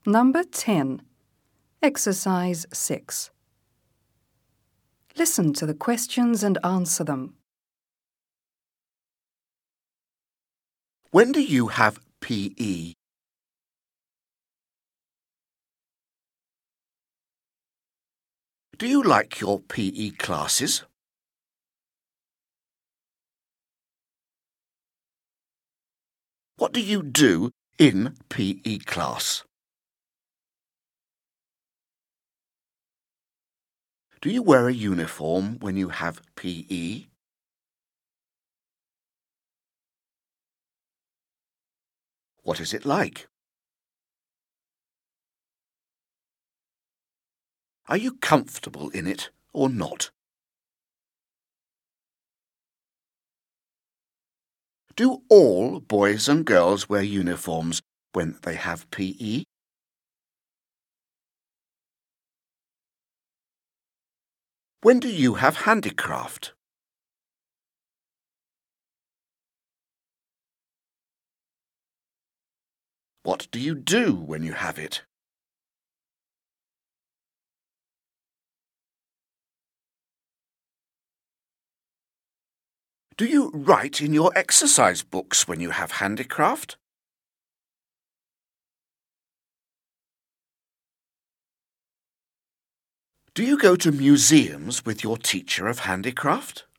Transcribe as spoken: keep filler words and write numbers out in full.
Number ten. Exercise six. Listen to the questions and answer them. When do you have P E? Do you like your P E classes? What do you do in P E class? Do you wear a uniform when you have P E? What is it like? Are you comfortable in it or not? Do all boys and girls wear uniforms when they have P E? When do you have handicraft? What do you do when you have it? Do you write in your exercise books when you have handicraft? Do you go to museums with your teacher of handicraft?